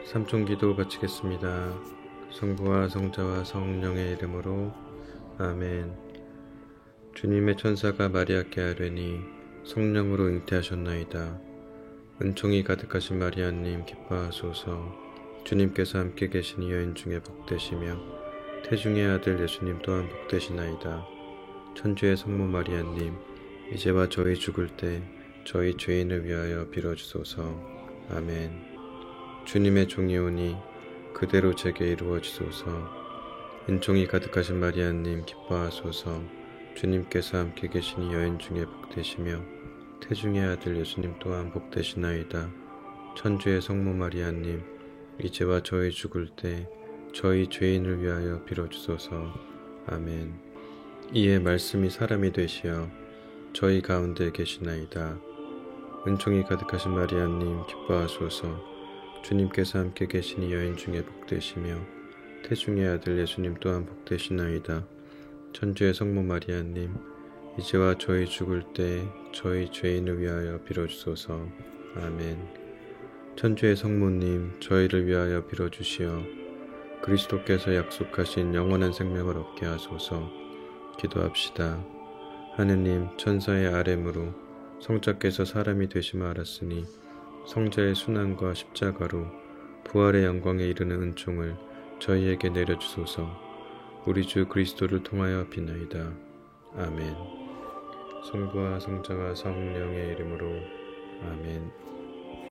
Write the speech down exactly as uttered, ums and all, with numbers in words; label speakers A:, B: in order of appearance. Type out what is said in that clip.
A: 삼종기도 바치겠습니다. 성부와 성자와 성령의 이름으로 아멘. 주님의 천사가 마리아께 아뢰니 성령으로 잉태하셨나이다. 은총이 가득하신 마리아님 기뻐하소서. 주님께서 함께 계신 여인 중에 복되시며 태중의 아들 예수님 또한 복되시나이다. 천주의 성모 마리아님, 이제와 저희 죽을 때 저희 죄인을 위하여 빌어주소서. 아멘. 주님의 종이 오니 그대로 제게 이루어지소서. 은총이 가득하신 마리아님 기뻐하소서. 주님께서 함께 계시니 여인 중에 복되시며 태중의 아들 예수님 또한 복되시나이다. 천주의 성모 마리아님, 이제와 저희 죽을 때 저희 죄인을 위하여 빌어주소서. 아멘. 이에 말씀이 사람이 되시어 저희 가운데 계시나이다. 은총이 가득하신 마리아님 기뻐하소서. 주님께서 함께 계시니 여인 중에 복되시며 태중의 아들 예수님 또한 복되시나이다. 천주의 성모 마리아님, 이제와 저희 죽을 때 저희 죄인을 위하여 빌어주소서. 아멘. 천주의 성모님, 저희를 위하여 빌어주시어 그리스도께서 약속하신 영원한 생명을 얻게 하소서. 기도합시다. 하느님, 천사의 아뢰므로 성자께서 사람이 되심을 알았으니 성자의 순환과 십자가로 부활의 영광에 이르는 은총을 저희에게 내려주소서. 우리 주 그리스도를 통하여 비나이다. 아멘. 성부와 성자와 성령의 이름으로 아멘.